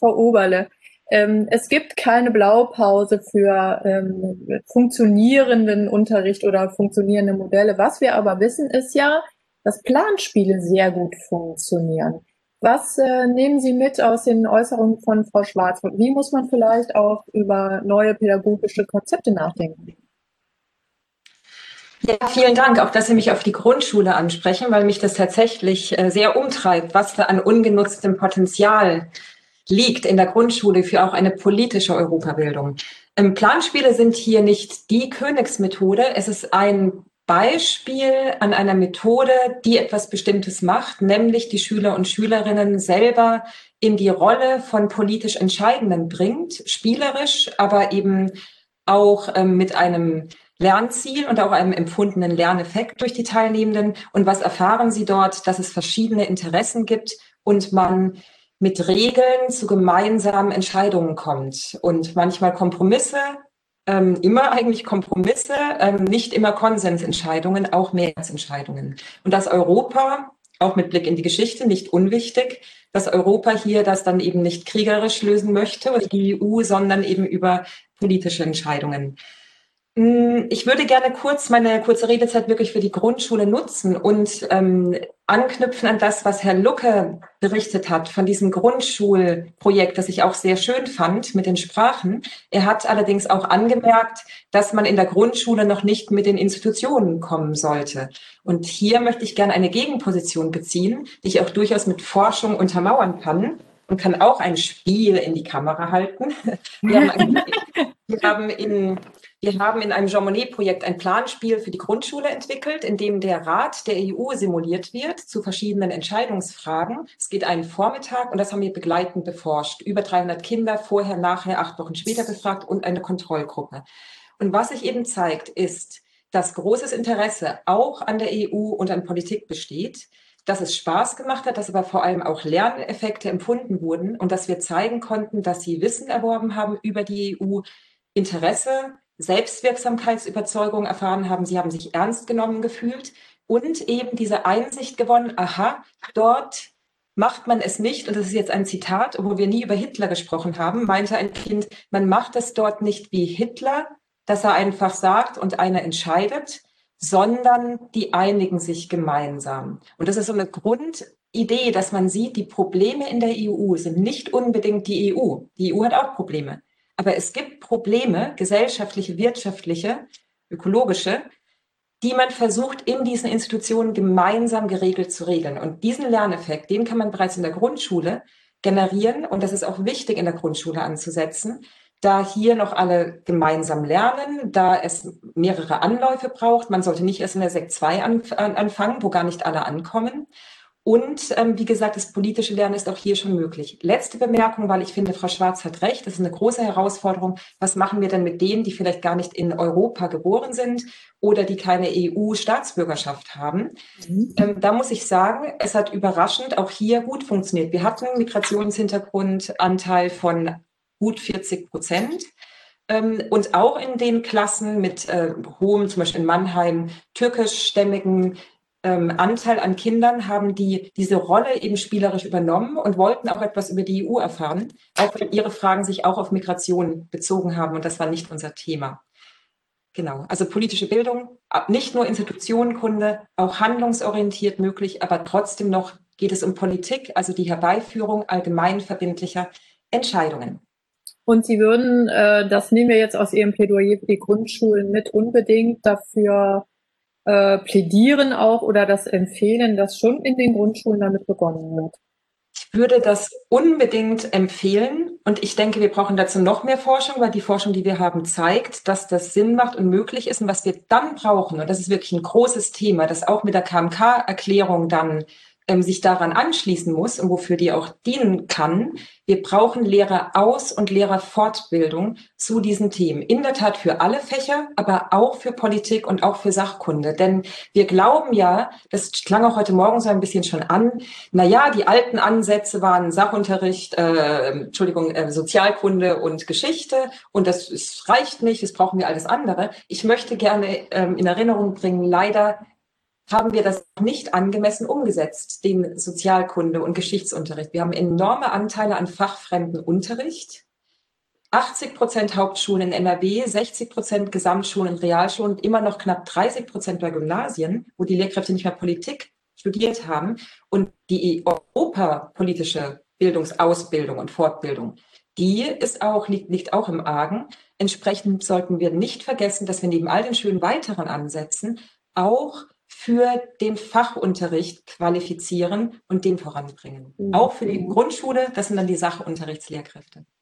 Frau Oberle. Es gibt keine Blaupause für funktionierenden Unterricht oder funktionierende Modelle. Was wir aber wissen, ist ja, dass Planspiele sehr gut funktionieren. Was nehmen Sie mit aus den Äußerungen von Frau Schwarz? Wie muss man vielleicht auch über neue pädagogische Konzepte nachdenken? Ja, vielen Dank, auch dass Sie mich auf die Grundschule ansprechen, weil mich das tatsächlich sehr umtreibt, was da an ungenutztem Potenzial liegt in der Grundschule für auch eine politische Europabildung. Planspiele sind hier nicht die Königsmethode. Es ist ein Beispiel an einer Methode, die etwas Bestimmtes macht, nämlich die Schüler und Schülerinnen selber in die Rolle von politisch Entscheidenden bringt, spielerisch, aber eben auch mit einem Lernziel und auch einem empfundenen Lerneffekt durch die Teilnehmenden. Und was erfahren sie dort? Dass es verschiedene Interessen gibt und man mit Regeln zu gemeinsamen Entscheidungen kommt und manchmal Kompromisse, immer eigentlich Kompromisse, nicht immer Konsensentscheidungen, auch Mehrheitsentscheidungen. Und dass Europa, auch mit Blick in die Geschichte, nicht unwichtig, dass Europa hier das dann eben nicht kriegerisch lösen möchte oder die EU, sondern eben über politische Entscheidungen. Ich würde gerne meine kurze Redezeit wirklich für die Grundschule nutzen und anknüpfen an das, was Herr Lucke berichtet hat von diesem Grundschulprojekt, das ich auch sehr schön fand mit den Sprachen. Er hat allerdings auch angemerkt, dass man in der Grundschule noch nicht mit den Institutionen kommen sollte. Und hier möchte ich gerne eine Gegenposition beziehen, die ich auch durchaus mit Forschung untermauern kann und kann auch ein Spiel in die Kamera halten. Wir haben in einem Jean Monnet-Projekt ein Planspiel für die Grundschule entwickelt, in dem der Rat der EU simuliert wird zu verschiedenen Entscheidungsfragen. Es geht einen Vormittag und das haben wir begleitend beforscht. Über 300 Kinder, vorher, nachher, 8 Wochen später befragt und eine Kontrollgruppe. Und was sich eben zeigt, ist, dass großes Interesse auch an der EU und an Politik besteht, dass es Spaß gemacht hat, dass aber vor allem auch Lerneffekte empfunden wurden und dass wir zeigen konnten, dass sie Wissen erworben haben über die EU, Interesse, Selbstwirksamkeitsüberzeugung erfahren haben, sie haben sich ernst genommen gefühlt und eben diese Einsicht gewonnen, aha, dort macht man es nicht, und das ist jetzt ein Zitat, obwohl wir nie über Hitler gesprochen haben, meinte ein Kind, man macht es dort nicht wie Hitler, dass er einfach sagt und einer entscheidet, sondern die einigen sich gemeinsam. Und das ist so eine Grundidee, dass man sieht, die Probleme in der EU sind nicht unbedingt die EU. Die EU hat auch Probleme. Aber es gibt Probleme, gesellschaftliche, wirtschaftliche, ökologische, die man versucht, in diesen Institutionen gemeinsam geregelt zu regeln. Und diesen Lerneffekt, den kann man bereits in der Grundschule generieren. Und das ist auch wichtig, in der Grundschule anzusetzen, da hier noch alle gemeinsam lernen, da es mehrere Anläufe braucht. Man sollte nicht erst in der Sek 2 anfangen, wo gar nicht alle ankommen. Und wie gesagt, das politische Lernen ist auch hier schon möglich. Letzte Bemerkung, weil ich finde, Frau Schwarz hat recht, das ist eine große Herausforderung. Was machen wir denn mit denen, die vielleicht gar nicht in Europa geboren sind oder die keine EU-Staatsbürgerschaft haben? Da muss ich sagen, es hat überraschend auch hier gut funktioniert. Wir hatten einen Migrationshintergrundanteil von gut 40%. Und auch in den Klassen mit hohem, zum Beispiel in Mannheim, türkischstämmigen Anteil an Kindern haben die diese Rolle eben spielerisch übernommen und wollten auch etwas über die EU erfahren, auch wenn ihre Fragen sich auch auf Migration bezogen haben und das war nicht unser Thema. Genau, also politische Bildung, nicht nur Institutionenkunde, auch handlungsorientiert möglich, aber trotzdem noch geht es um Politik, also die Herbeiführung allgemeinverbindlicher Entscheidungen. Und Sie würden, das nehmen wir jetzt aus Ihrem Plädoyer für die Grundschulen mit, unbedingt dafür plädieren auch oder das empfehlen, dass schon in den Grundschulen damit begonnen wird? Ich würde das unbedingt empfehlen und ich denke, wir brauchen dazu noch mehr Forschung, weil die Forschung, die wir haben, zeigt, dass das Sinn macht und möglich ist. Und was wir dann brauchen, und das ist wirklich ein großes Thema, das auch mit der KMK-Erklärung dann sich daran anschließen muss und wofür die auch dienen kann. Wir brauchen Lehreraus- und Lehrerfortbildung zu diesen Themen. In der Tat für alle Fächer, aber auch für Politik und auch für Sachkunde. Denn wir glauben ja, das klang auch heute Morgen so ein bisschen schon an, na ja, die alten Ansätze waren Sachunterricht, Sozialkunde und Geschichte und das reicht nicht, das brauchen wir alles andere. Ich möchte gerne in Erinnerung bringen, leider haben wir das nicht angemessen umgesetzt, den Sozialkunde- und Geschichtsunterricht. Wir haben enorme Anteile an fachfremden Unterricht. 80% Hauptschulen in NRW, 60% Gesamtschulen und Realschulen, immer noch knapp 30% bei Gymnasien, wo die Lehrkräfte nicht mehr Politik studiert haben. Und die europapolitische Bildungsausbildung und Fortbildung, die liegt auch im Argen. Entsprechend sollten wir nicht vergessen, dass wir neben all den schönen weiteren Ansätzen auch für den Fachunterricht qualifizieren und den voranbringen. Auch für die Grundschule, das sind dann die Sachunterrichtslehrkräfte.